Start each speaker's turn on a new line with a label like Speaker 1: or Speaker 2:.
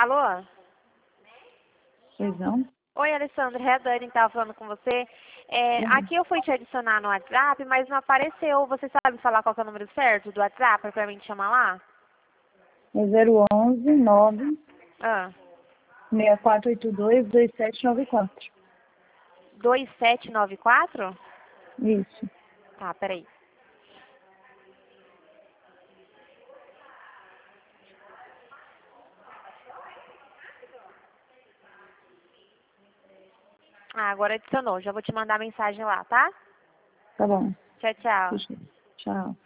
Speaker 1: Alô?
Speaker 2: Pois não?
Speaker 1: Oi, Alessandra, é a Dani que estava falando com você. Aqui eu fui te adicionar no WhatsApp, mas não apareceu. Você sabe falar qual que é o número certo do WhatsApp para mim te chamar lá?
Speaker 2: É 011 9
Speaker 1: Ah,
Speaker 2: 6482 2794.
Speaker 1: 2794?
Speaker 2: Isso.
Speaker 1: Tá, peraí. Ah, agora adicionou. Já vou te mandar mensagem lá, tá?
Speaker 2: Tá bom.
Speaker 1: Tchau, tchau.
Speaker 2: Deixa eu- Tchau.